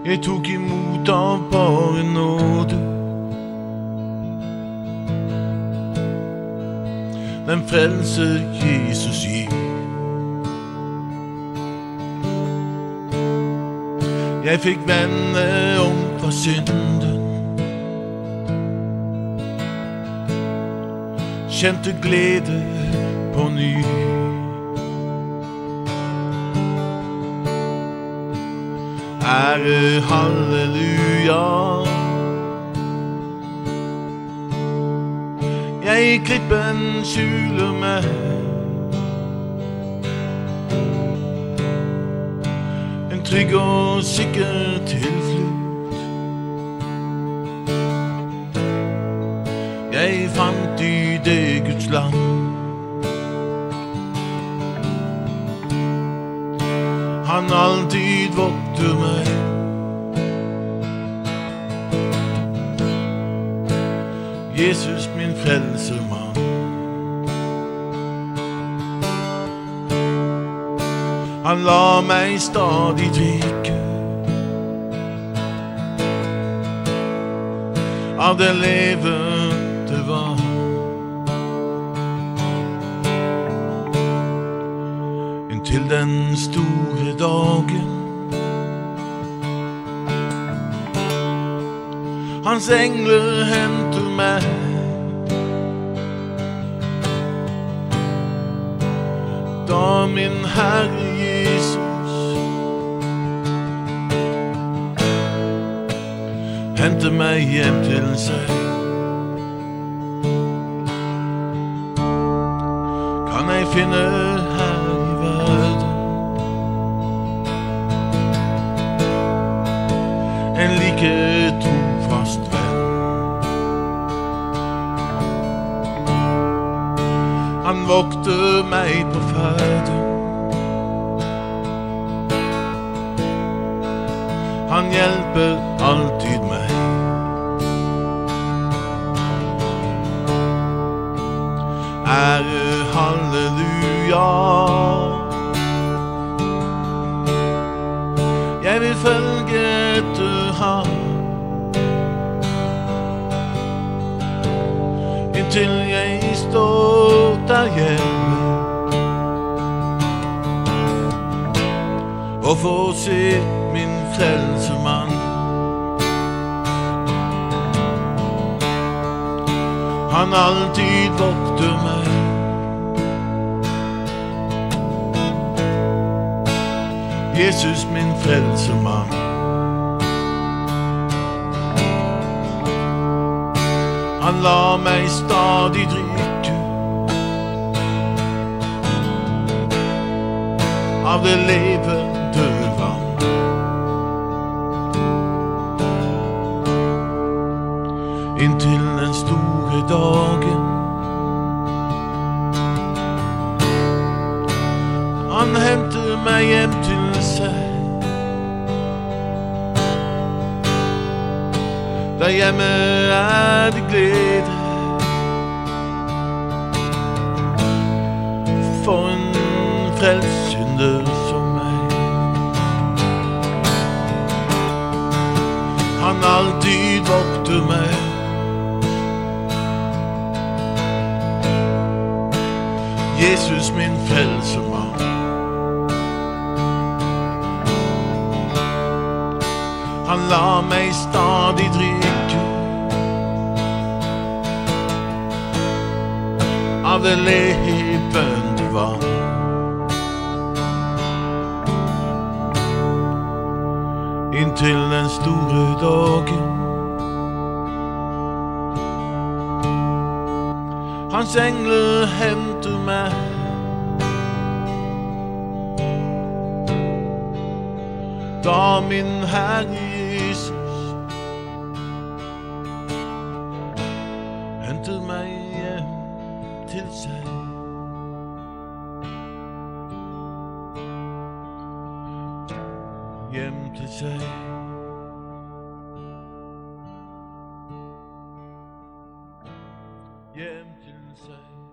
Jeg tok imot av bare nåde. Den frelse Jesus gir. Jeg fikk vende om fra synden, kjente glede på ny. Ære, halleluja. Jeg i klippen skjuler meg, en trygg og sikker tilflukt. Jeg fant i det Guds land. Han alltid vokter meg. Jesus min frelsermann. Han la meg stadig drikke av det levende vann. Inntil den store dagen hans engler henter meg. Da min Herre Jesus henter meg hjem til seg, kan jeg finne her i verden en like trofast venn. Han vokter meg på ferden, han hjelper alltid meg. Ære, halleluja. Jeg vil følge etter ham, inntil jeg står der hjemme og får se min frelsermann. Han alltid vokter meg. Jesus min frelsermann. Han la meg stadig drikke av det levende vann. Inntil den store dagen han henter meg hjem til seg. Der hjemme er det glede for en frelst synder som meg. Han alltid vokter meg. Jesus min frelsermann. Han la meg stadig drikke av det levende vann. Inntil den store dagen hans engler henter meg. Da min Herre Jesus henter meg hjem til seg. Hjem til seg. Hjem til seg.